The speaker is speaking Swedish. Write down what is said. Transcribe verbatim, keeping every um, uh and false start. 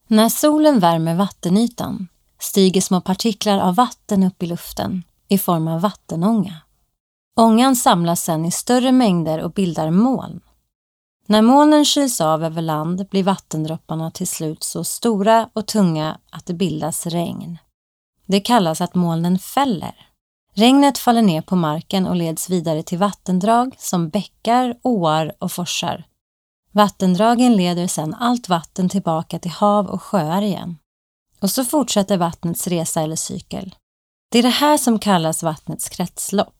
När solen värmer vattenytan stiger små partiklar av vatten upp i luften i form av vattenånga. Ångan samlas sedan i större mängder och bildar moln. När molnen kyls av över land blir vattendropparna till slut så stora och tunga att det bildas regn. Det kallas att molnen fäller. Regnet faller ner på marken och leds vidare till vattendrag som bäckar, åar och forsar. Vattendragen leder sedan allt vatten tillbaka till hav och sjöar igen. Och så fortsätter vattnets resa eller cykel. Det är det här som kallas vattnets kretslopp.